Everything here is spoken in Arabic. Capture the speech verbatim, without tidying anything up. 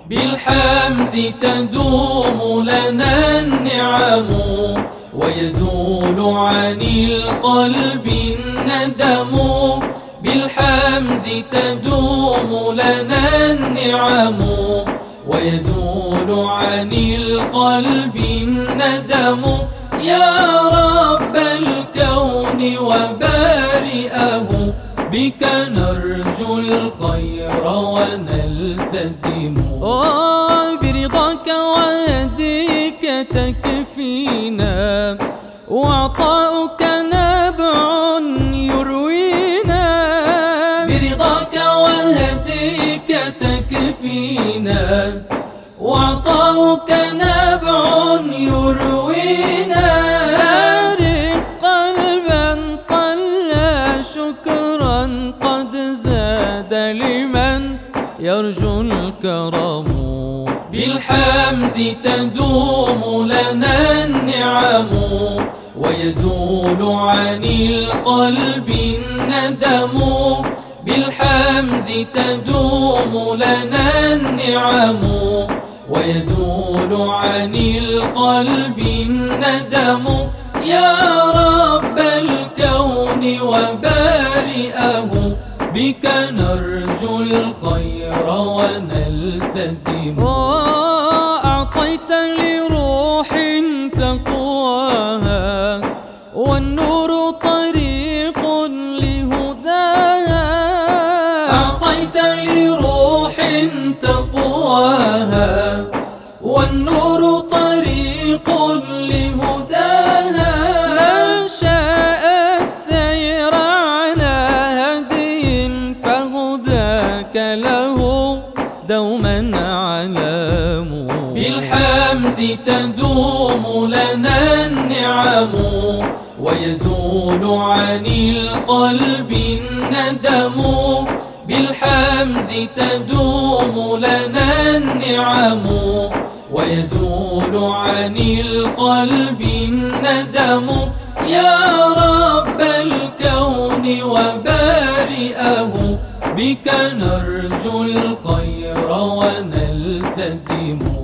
بالحمد تدوم لنا النعم ويزول عن القلب الندم. بالحمد تدوم لنا النعم ويزول عن القلب الندم. يا رب الكون وبارئه بك نرجو الخير ونلتزم. برضاك وهديك تكفينا وعطاؤك نبع يروينا. برضاك وهديك تكفينا وعطاؤك نبع يروينا. أرق قلبا صلى شكرا قد زاد لمن يرجو الكرم. بالحمد تدوم لنا النعم ويزول عن القلب الندم. بالحمد تدوم لنا النعم ويزول عن القلب الندم. يا رب الكون وبارئه بك نرجو الخير ونلتزم. أعطيت لروح تقواها والنور طريق لهداها. أعطيت لروح تقواها والنور طريق لهداها. من شاء السير على هدي فهداك له دوما علام. بالحمد تدوم لنا النعم ويزول عن القلب الندم. بالحمد تدوم لنا النعم ويزول عن القلب الندم. يا رب الكون وبارئه بك نرجو الخير ونلتزم.